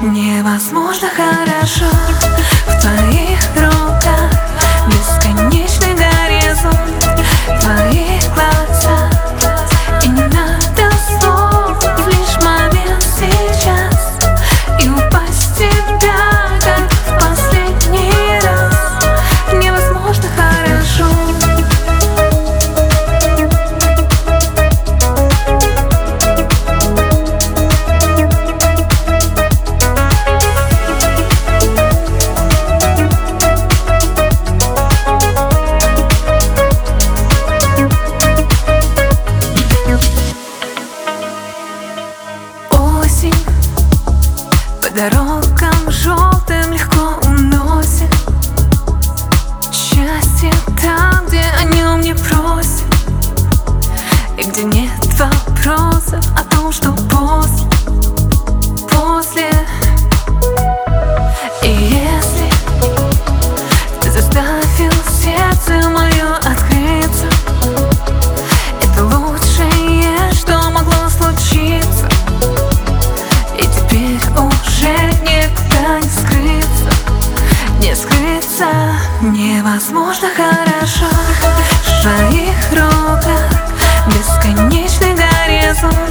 Невозможно хорошо в твоих руках, бесконечный горизонт в твоих глазах. И не надо слов, лишь момент сейчас, и упасть в тебя, как в последний раз. Невозможно хорошо. По дорогам желтым легко уносит счастье там, где о нем не просят, и где нет вопросов о том, что после. И если ты заставил сердце мое открыться, это лучшее, что могло случиться. И теперь уже никуда не скрыться. Невозможно хорошо в твоих руках, бесконечный горизонт